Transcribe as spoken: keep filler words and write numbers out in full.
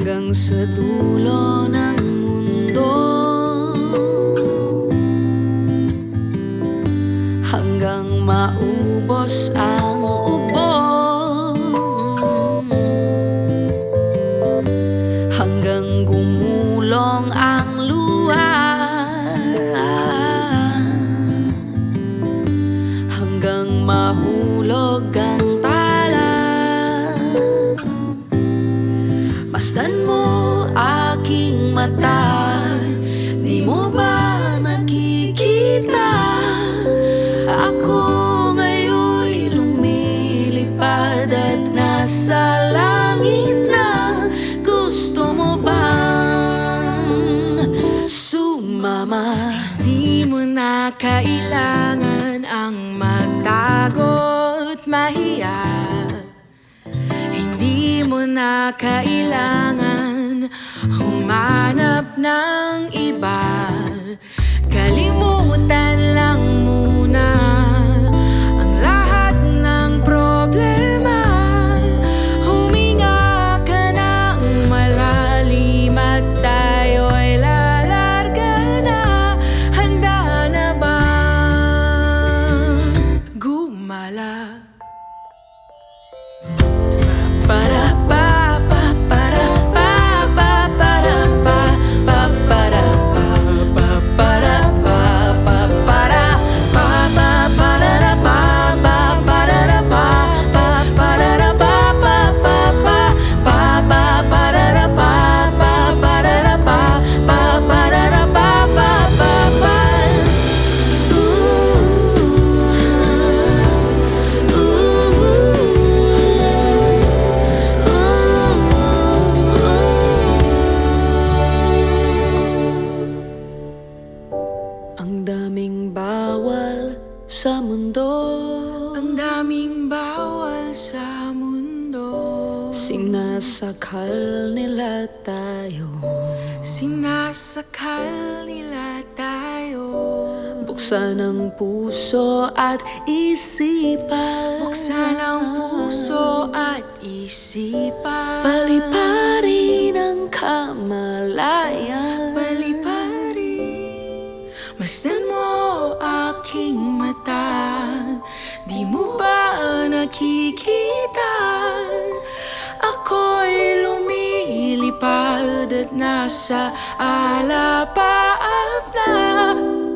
hanggang sa dulo ng mundo, hanggang maubos ang ubo, hanggang gumulong ang luha, hanggang mahulog ang tala. Masdan mo aking mata, di mo ba nakikita? Ako ngayon'y lumilipad at nasa langit na. Gusto mo bang sumama? Di mo na kailangan ang magtago't mahiya. Hindi mo na kailangan humanap ng iba. Kalimutan lang muna ang lahat ng problema. Huminga ka ng malalim at tayo'y lalarga na. Handa na bang gumala? Para pa pa para pa pa para pa pa para pa pa para pa pa para pa pa para pa pa para pa pa para pa pa pa pa pa pa para pa pa para pa pa para pa pa pa pa. Ang daming bawal sa mundo, Ang daming bawal sa mundo. sinasakal nila tayo. Sinasakal nila tayo. Buksan ang puso at isipan, Buksan ang puso at isipan. paliparin ang kamalayan. Paliparin. Masdan mo aking mata, di mo ba nakikita? Ako'y lumilipad at nasa alapaap na.